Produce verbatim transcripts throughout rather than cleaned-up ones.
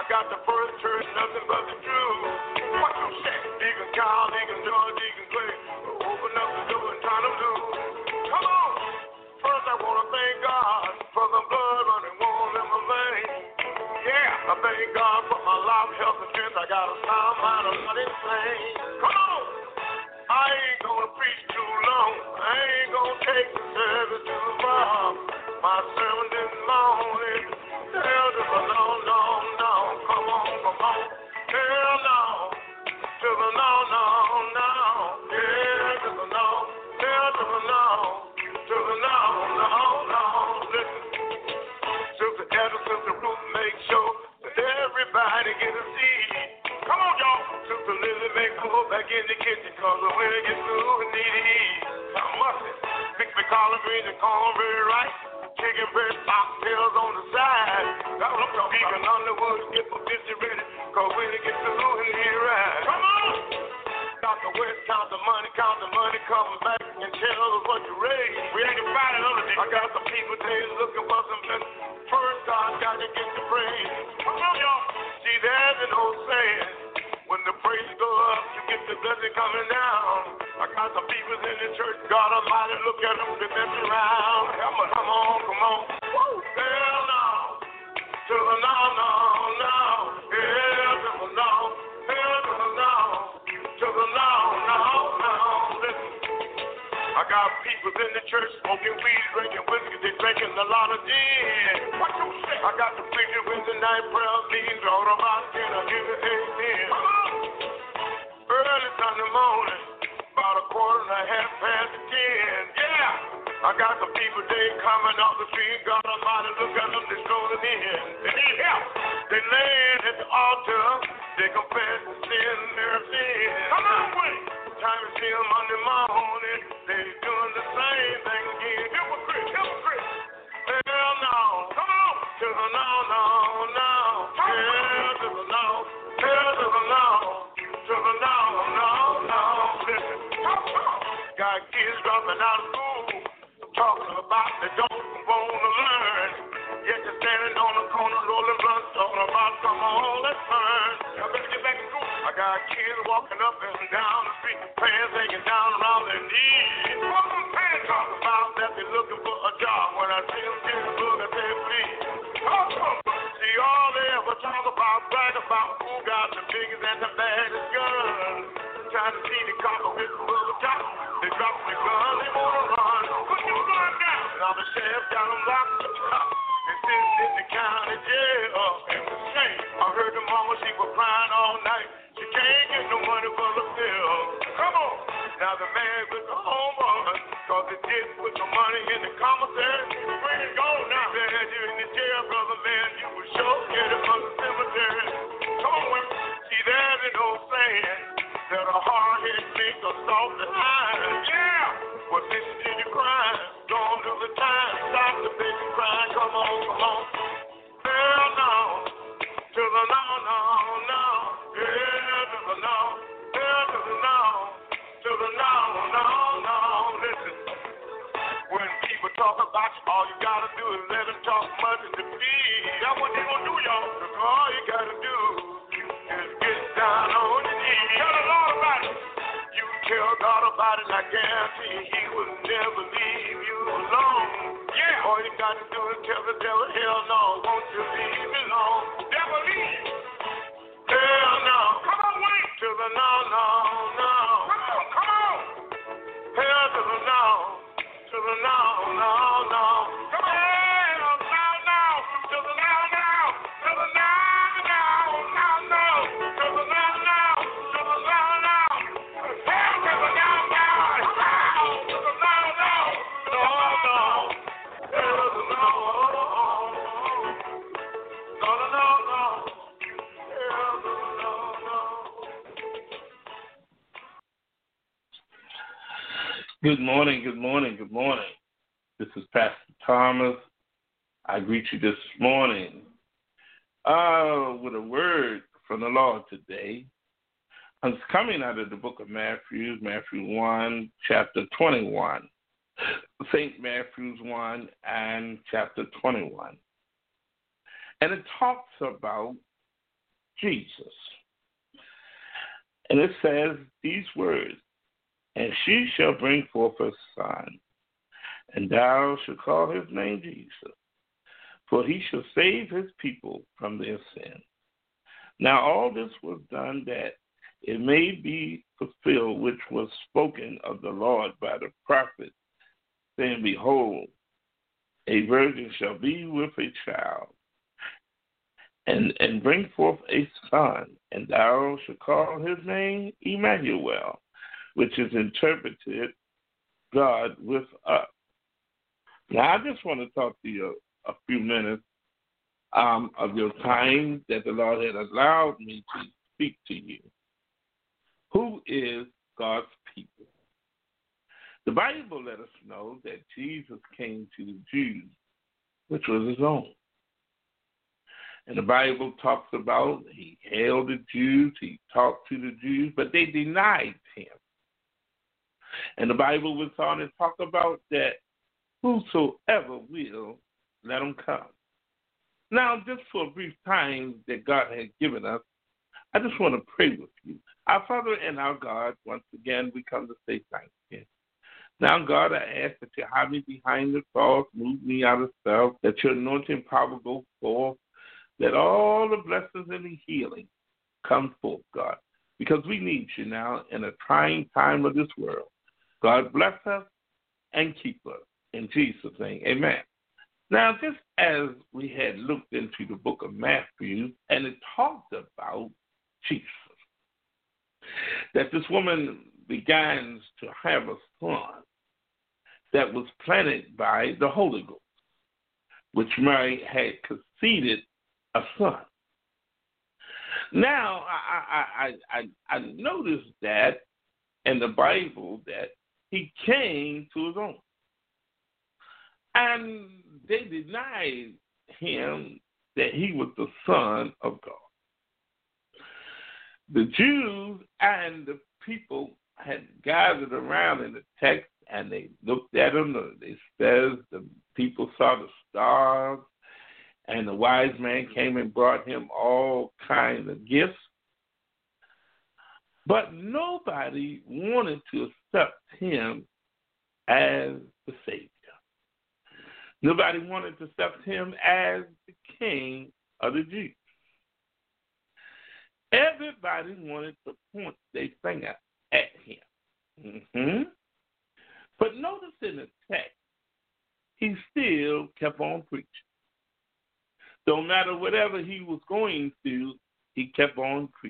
got the first church, nothing but the truth. What you say? Deacon Kyle, Deacon George, Deacon Clay, open up the door and turn them loose. Come on. First I want to thank God for the blood running warm in my veins. Yeah, I thank God for my life, health, and strength. I got a sound mind, I'm not insane. Come on. I ain't gonna preach too long. I ain't gonna take the service too far. My sermon this morning, hell to the no, no, no. Come on, come on. Hell no. To the no, no, no. Hell to the no. Hell to the no. To the no, no, no. Listen. Sister Edna, Sister Ruth, make sure that everybody get a seat. Come on, y'all. Sister Lily, make her go back in the kitchen, cause when it gets through, we need to eat. Some mustard, mix the collard greens and cornbread rice, chicken breast, oxtails on the side. That's what I'm talking about. Even Underwood, get my biscuit ready, cause when it gets through, we need to ride. Come on! Count the West, count the money, count the money, come back and tell us what you raised. We ain't gonna find another day. I got some people today looking for some blessings. First, God got to get the praise. Come on, y'all. See, there's an old saying. When the praise go up, you get the blessing coming down. I got some people in the church, God Almighty, look at them, get them around. Come on, come on, come on. Woo! Hell no. To the no, no, no. Hell to the no. Hell to the no. To the no, no, no. Listen. I got people in the church smoking weed, drinking whiskey, they drinking a lot of gin. What you say? I got the preacher with the night prayer meetings all about ten. I give it amen. Come on. Early Sunday morning, about a quarter and a half past ten. Yeah. I got some people, they coming off the street. God Almighty, look at them, they strolling in. They need help. They laying at the altar. They confess the sin, their sin. Come on, wait. Time to see them Monday morning. They doing the same thing again. Hypocrite, hypocrite. Hell no. Come on. To the no, no, no. Hell to the no. Hell to the no. To the no, no, no. Listen. Got kids dropping out of school. Talking about they don't want to learn. Yet they're standing on the corner rolling blunts. Talking about come on, let's learn. Y'all better get back to school. I got kids walking up and down the street, pants hanging down around their knees. What them pants talk about that they're looking for a job. When I see them get a look, I say please. Talk to them. See all they ever talk about, brag about who got the biggest and the baddest guns. Trying to see the copper with the rubber top. They drop the gun, they wanna run. Put your gun down. Now the sheriff got them locked up. They sitting in the county jail. And the shame. I heard the mama, she was crying all night. She can't get no money for the bill. Come on. Now the man with the home run, cause they didn't put no money in the commissary. Bring it gone now. They had you in the jail, brother man. You were sure get it from the cemetery. Come on, women. See, there's an old saying that a hard head makes a soft and iron. Yeah. Well, listen to you crying. Don't do the time. Stop the baby crying. Come on, come on. Hell no. To the no, no, no. Hell to the no. Hell to the no. To the no, no, no. Listen. When people talk about you, all you gotta do is let them talk much and defeat. That's what they gonna do, y'all. Because all you gotta do is get down on your knees. Tell the Lord about it. You tell God about it, I guarantee He will never leave you alone. Yeah. All you gotta do is tell the devil, hell no, won't you leave me alone? Devil leave. Hell no. Come on, wait. To the no, no, no. Come on, come on. Hell to the no. To the no, no, no. Come on. Hell no, no. To the no, no. To the no, no, no, no. To the no, no. To the no, no. Hell to the no, no. To the no, no. No, no. Hell to the no. No, no, no, no. Hell to the no, no. Good morning, good morning, good morning. This is Pastor Thomas. I greet you this morning uh, with a word from the Lord today. It's coming out of the book of Matthew, Matthew one, chapter twenty-one. Saint Matthew's one and chapter twenty-one. And it talks about Jesus. And it says these words, and she shall bring forth a son, and thou shalt call his name Jesus, for he shall save his people from their sin. Now all this was done that it may be fulfilled, which was spoken of the Lord by the prophet, saying, behold, a virgin shall be with a child, and, and bring forth a son, and thou shalt call his name Emmanuel, which is interpreted God with us. Now, I just want to talk to you a, a few minutes um, of your time that the Lord had allowed me to speak to you. Who is God's people? The Bible let us know that Jesus came to the Jews, which was his own. And the Bible talks about he hailed the Jews, he talked to the Jews, but they denied him. And the Bible was on to talk about that whosoever will, let him come. Now, just for a brief time that God has given us, I just want to pray with you. Our Father and our God, once again, we come to say thank you. Now, God, I ask that you hide me behind the cross, move me out of self, that your anointing power go forth, that all the blessings and the healing come forth, God, because we need you now in a trying time of this world. God bless us and keep us. In Jesus' name, amen. Now, just as we had looked into the book of Matthew, and it talked about Jesus, that this woman begins to have a son that was planted by the Holy Ghost, which Mary had conceded a son. Now, I, I, I, I noticed that in the Bible that he came to his own. And they denied him that he was the Son of God. The Jews and the people had gathered around in the text, and they looked at him. They said the people saw the stars, and the wise man came and brought him all kinds of gifts. But nobody wanted to accept him as the Savior. Nobody wanted to accept him as the King of the Jews. Everybody wanted to point their finger at him. Mm-hmm. But notice in the text, he still kept on preaching. No matter whatever he was going through, he kept on preaching.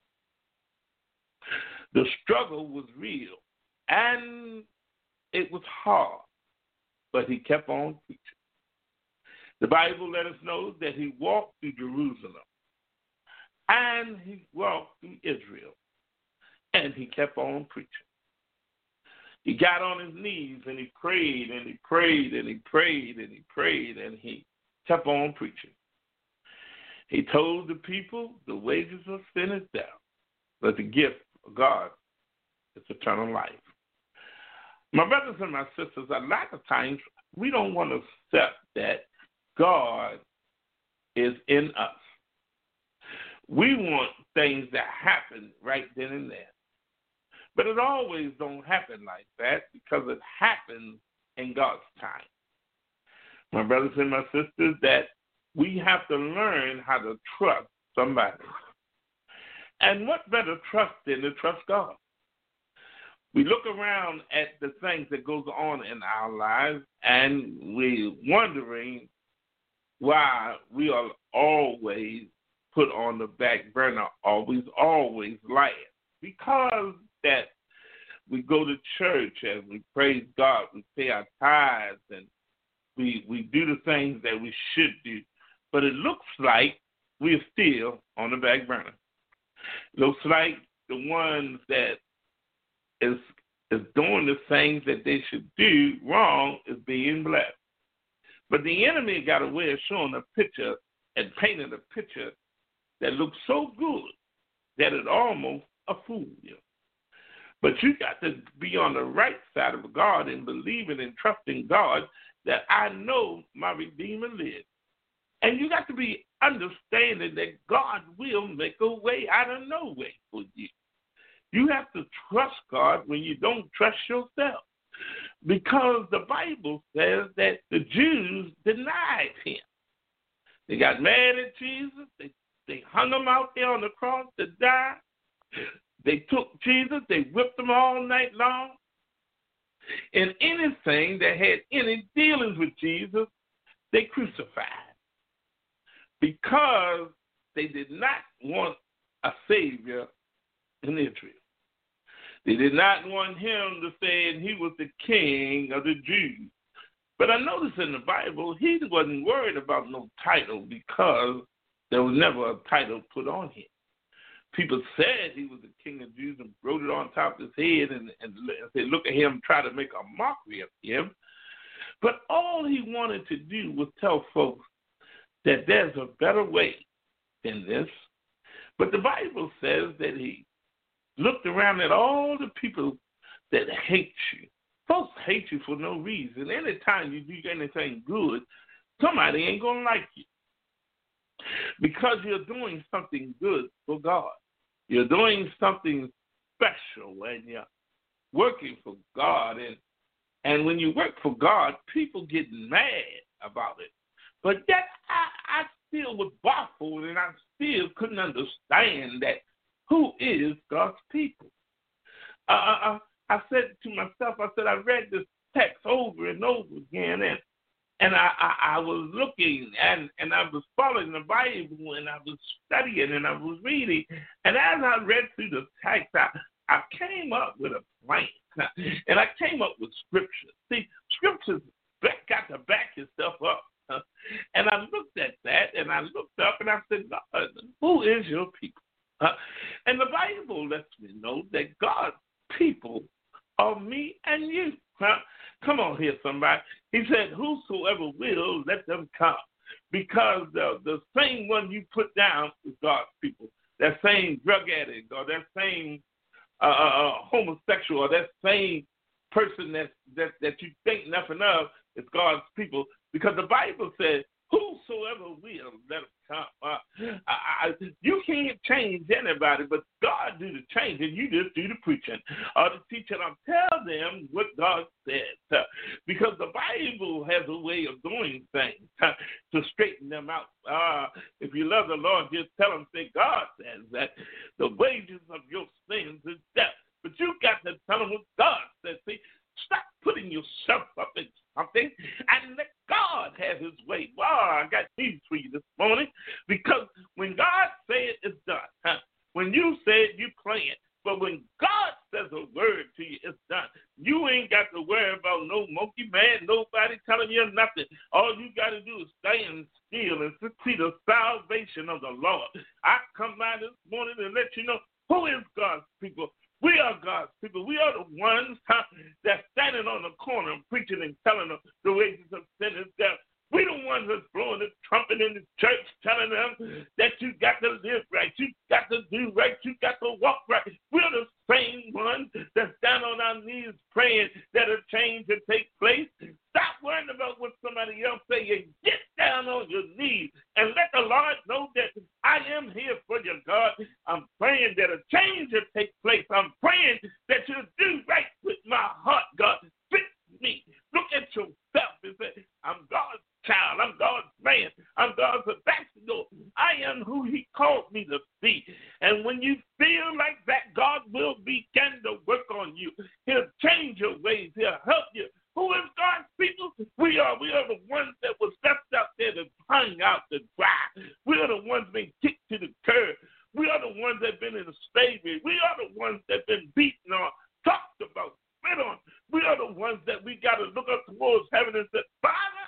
The struggle was real, and it was hard, but he kept on preaching. The Bible let us know that he walked through Jerusalem, and he walked through Israel, and he kept on preaching. He got on his knees, and he prayed, and he prayed, and he prayed, and he prayed, and he kept on preaching. He told the people the wages of sin is death, but the gift of God is eternal life. My brothers and my sisters, a lot of times we don't want to accept that God is in us. We want things that happen right then and there. But it always don't happen like that because it happens in God's time. My brothers and my sisters, that we have to learn how to trust somebody. And what better trust than to trust God? We look around at the things that goes on in our lives, and we're wondering why we are always put on the back burner, always, always lying. Because that we go to church and we praise God, we pay our tithes, and we we do the things that we should do. But it looks like we're still on the back burner. It looks like the ones that is is doing the things that they should do wrong is being blessed. But the enemy got a way of showing a picture and painting a picture that looks so good that it almost fools you. But you got to be on the right side of God and believing and trusting God that I know my Redeemer lives. And you got to be understanding that God will make a way out of no way for you. You have to trust God when you don't trust yourself. Because the Bible says that the Jews denied him. They got mad at Jesus. They, they hung him out there on the cross to die. They took Jesus. They whipped him all night long. And anything that had any dealings with Jesus, they crucified. Because they did not want a Savior in Israel. They did not want him to say he was the king of the Jews. But I noticed in the Bible, he wasn't worried about no title because there was never a title put on him. People said he was the king of Jews and wrote it on top of his head and, and said, look at him, try to make a mockery of him. But all he wanted to do was tell folks that there's a better way than this. But the Bible says that he looked around at all the people that hate you. Folks hate you for no reason. Anytime you do anything good, somebody ain't going to like you. Because you're doing something good for God. You're doing something special and you're working for God. And, and when you work for God, people get mad about it. But yet I, I still was baffled and I still couldn't understand that who is God's people? Uh, I, I said to myself, I said, I read this text over and over again, and and I, I, I was looking, and, and I was following the Bible, and I was studying, and I was reading, and as I read through the text, I, I came up with a plan, and I came up with scriptures. See, scriptures got to back yourself up. Uh, and I looked at that, and I looked up, and I said, God, who is your people? Uh, and the Bible lets me know that God's people are me and you. Huh? Come on here, somebody. He said, whosoever will, let them come. Because the, the same one you put down is God's people. That same drug addict or that same uh, uh, homosexual or that same person that, that, that you think nothing of is God's people. Because the Bible says, whosoever will, let them come. Uh, I, I, you can't change anybody, but God do the changing. You just do the preaching or the teaching. I'll tell them what God says. Uh, because the Bible has a way of doing things uh, to straighten them out. Uh, if you love the Lord, just tell them, say, God says that the wages of your sins is death. But you got to tell them what God says. See, stop putting yourself up in something and let God have his way. Wow, I got news for you this morning because when God says it, it's done. Huh? When you say it, you play it. But when God says a word to you, it's done. You ain't got to worry about no monkey man, nobody telling you nothing. All you got to do is stand still and see the salvation of the Lord. I come by this morning and let you know who is God's people. We are God's people. We are the ones huh, that's standing on the corner preaching and telling them the wages of sin is death. We the ones that's blowing the trumpet in the church telling them that you got to live right, you got to do right, you got to walk right. We're the same ones that stand on our knees praying that a change will take place. Stop worrying about what somebody else say and get down on your knees and let the Lord know that I am here for you, God. I'm praying that a change will take place. I'm praying that you'll do right with my heart, God. Fix me. Look at yourself and say, I'm God's child. I'm God's man. I'm God's ambassador. I am who he called me to be. And when you feel like that, God will begin to work on you. He'll change your ways. He'll help you. Who is God's people? We are. We are the ones that was left out there that hung out to dry. We are the ones being kicked to the curb. We are the ones that have been in slavery. We are the ones that have been beaten on, talked about, spit on. We are the ones that we got to look up towards heaven and say, Father,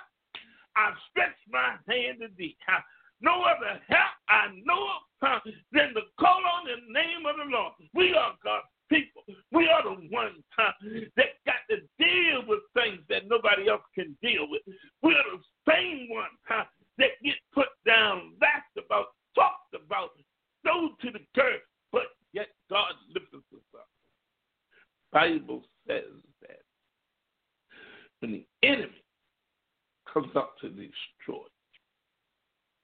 I stretch my hand to thee. No other help I know of than to call on the name of the Lord. We are God's people. We are the ones huh, that got to deal with things that nobody else can deal with. We are the same ones huh, that get put down, laughed about, talked about, thrown to the curb, but yet God lifts us up. Bible says that when the enemy comes up to destroy,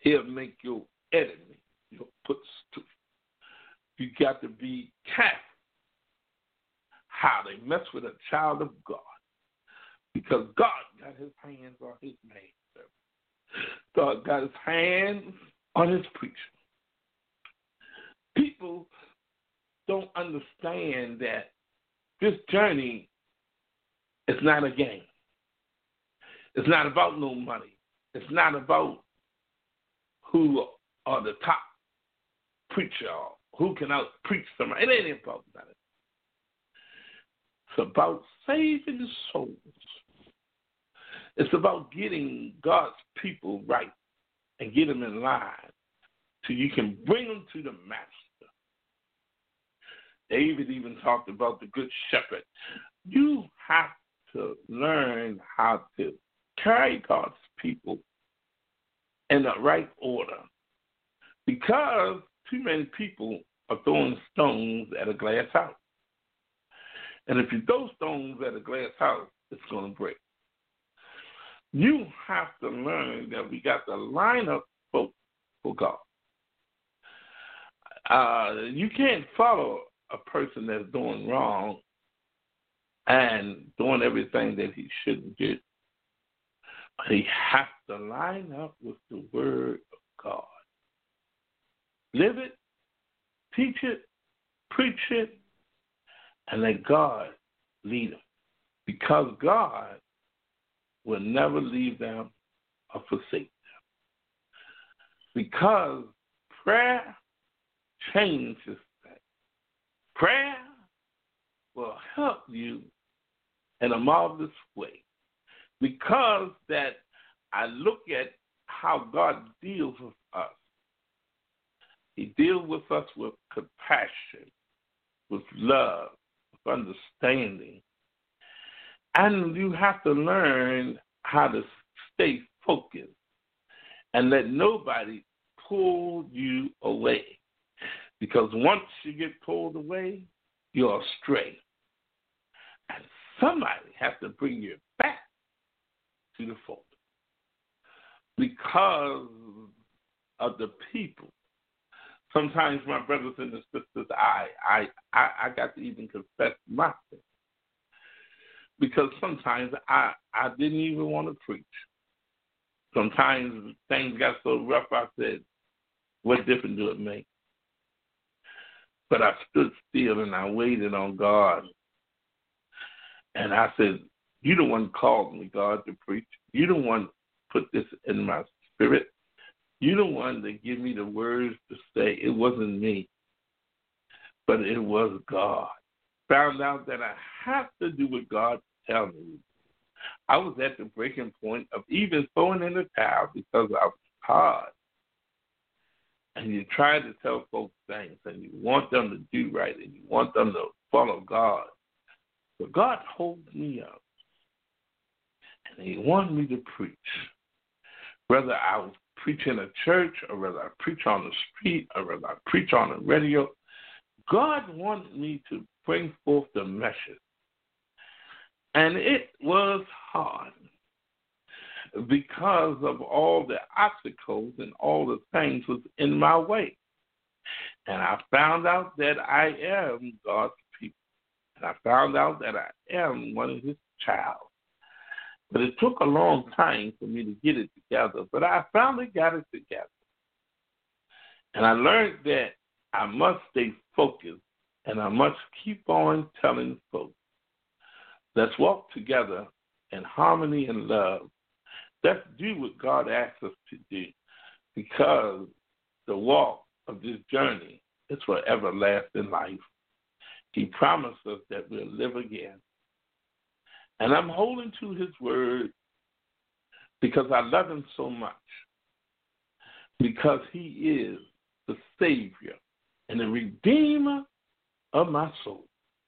He'll make your enemy your footstool. You got to be careful how they mess with a child of God, because God got his hands on his maidservant. God got his hands on his preacher. People don't understand that this journey is not a game. It's not about no money. It's not about who are the top preacher or who can out preach somebody. It ain't about that. It's about saving souls. It's about getting God's people right and get them in line so you can bring them to the master. David even talked about the good shepherd. You have to learn how to carry God's people in the right order, because too many people are throwing stones at a glass house. And if you throw stones at a glass house, it's going to break. You have to learn that we got to line up folks for God. Uh, you can't follow a person that's doing wrong and doing everything that he shouldn't do. But he has to line up with the Word of God. Live it, teach it, preach it, and let God lead them. Because God will never leave them or forsake them. Because prayer changes things. Prayer will help you in a marvelous way. Because that I look at how God deals with us. He deals with us with compassion, with love, with understanding. And you have to learn how to stay focused and let nobody pull you away. Because once you get pulled away, you're astray. And somebody has to bring you back to the fold. Because of the people. Sometimes, my brothers and sisters, I, I, I, I got to even confess my sin. Because sometimes I, I didn't even want to preach. Sometimes things got so rough, I said, what difference do it make? But I stood still and I waited on God. And I said, you the one called me, God, to preach. You the one put this in my spirit. You the one that give me the words to say. It wasn't me, but it was God. Found out that I have to do what God tells me. I was at the breaking point of even throwing in the towel because I was hard. And you try to tell folks things, and you want them to do right, and you want them to follow God. But God holds me up, and he wanted me to preach. Whether I was preaching in a church, or whether I preach on the street, or whether I preach on the radio, God wanted me to bring forth the message. And it was hard because of all the obstacles and all the things was in my way. And I found out that I am God's people. And I found out that I am one of his child. But it took a long time for me to get it together. But I finally got it together. And I learned that I must stay focused and I must keep on telling folks, let's walk together in harmony and love. Let's do what God asks us to do, because the walk of this journey is for everlasting life. He promised us that we'll live again. And I'm holding to his word because I love him so much, because he is the Savior and the Redeemer of my soul.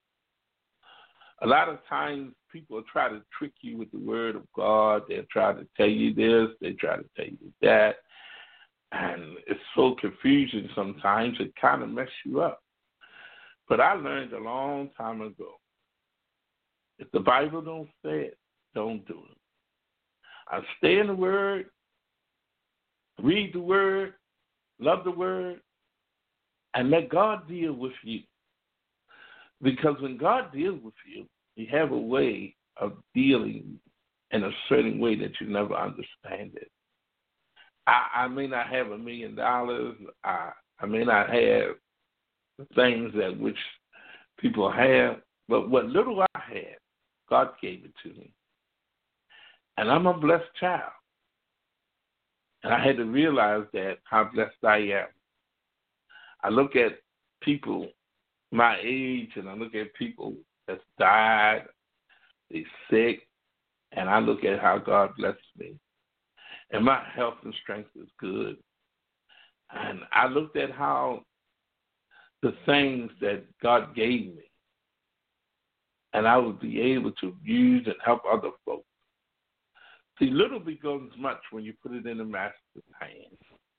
A lot of times people try to trick you with the word of God. They'll try to tell you this. They try to tell you that. And it's so confusing sometimes. It kind of messes you up. But I learned a long time ago, if the Bible don't say it, don't do it. I stay in the word. Read the word, love the word, and let God deal with you. Because when God deals with you, he have a way of dealing in a certain way that you never understand it. I, I may not have a million dollars. I, I may not have the things that which people have, but what little I had, God gave it to me. And I'm a blessed child. And I had to realize that how blessed I am. I look at people my age, and I look at people that's died, they sick, and I look at how God blessed me. And my health and strength is good. And I looked at how the things that God gave me, and I would be able to use and help other folks. See, little becomes much when you put it in the master's hands.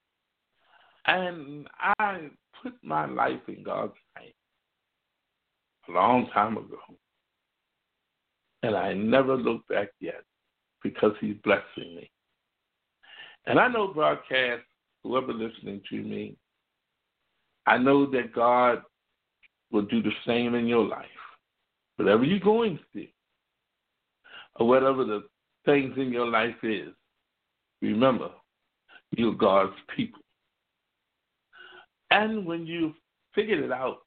And I put my life in God's hands a long time ago. And I never looked back yet because he's blessing me. And I know broadcast, whoever listening to me, I know that God will do the same in your life. Whatever you're going through, or whatever the things in your life is, remember, you're God's people. And when you figure it out,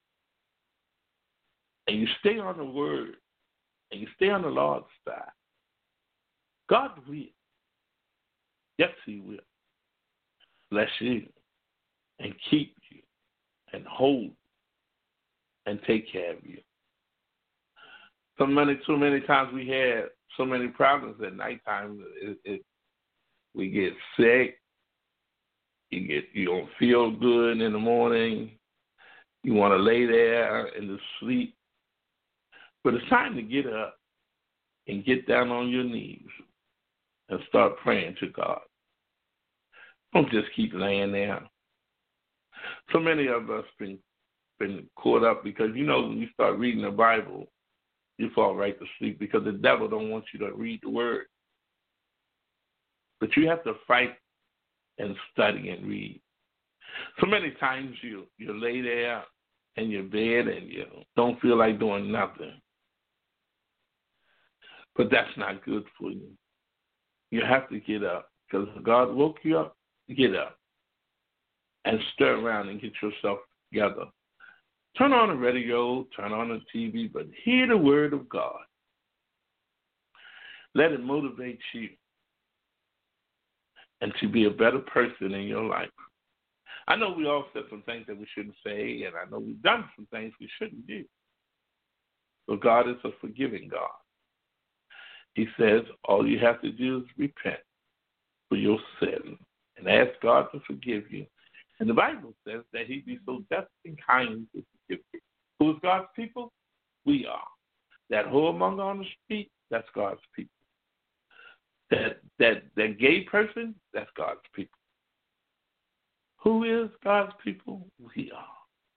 and you stay on the word, and you stay on the Lord's side, God will. Yes, he will. Bless you and keep you and hold you and take care of you. So many, too many times we had so many problems at nighttime. It, it, we get sick. You get you don't feel good in the morning. You want to lay there and sleep. But it's time to get up and get down on your knees and start praying to God. Don't just keep laying there. So many of us been been caught up because, you know, when you start reading the Bible, you fall right to sleep because the devil don't want you to read the word. But you have to fight and study and read. So many times you, you lay there in your bed and you don't feel like doing nothing. But that's not good for you. You have to get up because God woke you up. Get up and stir around and get yourself together. Turn on the radio, turn on the T V, but hear the word of God. Let it motivate you and to be a better person in your life. I know we all said some things that we shouldn't say, and I know we've done some things we shouldn't do. But God is a forgiving God. He says all you have to do is repent for your sin and ask God to forgive you. And the Bible says that he'd be so just and kind to forgive you. Who is God's people? We are. That whoremonger on the street, that's God's people. That that that gay person, that's God's people. Who is God's people? We are.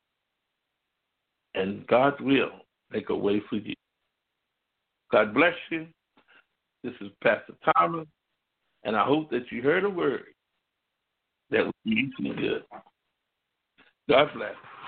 And God will make a way for you. God bless you. This is Pastor Thomas, and I hope that you heard a word that will be good. God bless.